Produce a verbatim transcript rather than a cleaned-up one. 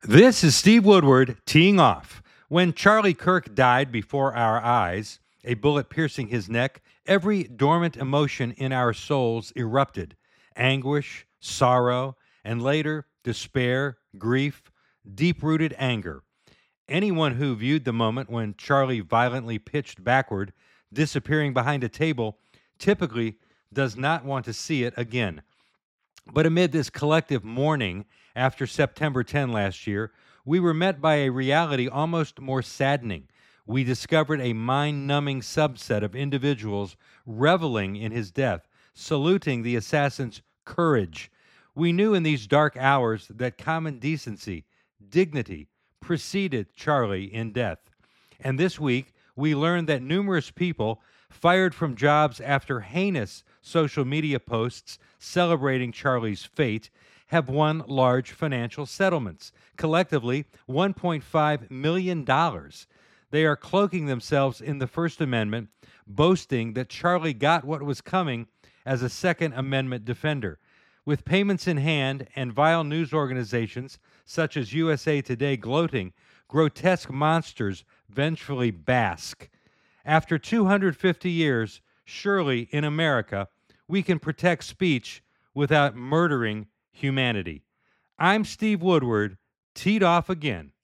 This is Steve Woodward teeing off. When Charlie Kirk died before our eyes, a bullet piercing his neck, every dormant emotion in our souls erupted: anguish, sorrow, and later despair, grief, deep rooted anger. Anyone who viewed the moment when Charlie violently pitched backward, disappearing behind a table, typically does not want to see it again. But amid this collective mourning after September tenth last year, we were met by a reality almost more saddening. We discovered a mind numbing subset of individuals reveling in his death, saluting the assassin's courage. We knew in these dark hours that common decency, dignity, preceded Charlie in death. And this week, we learned that numerous people fired from jobs after heinous social media posts celebrating Charlie's fate have won large financial settlements, collectively one point five million dollars. They are cloaking themselves in the First Amendment, boasting that Charlie got what was coming as a Second Amendment defender. With payments in hand and vile news organizations such as U S A Today gloating, grotesque monsters vengefully bask. After two hundred fifty years, surely in America, we can protect speech without murdering humanity. I'm Steve Woodward, teed off again.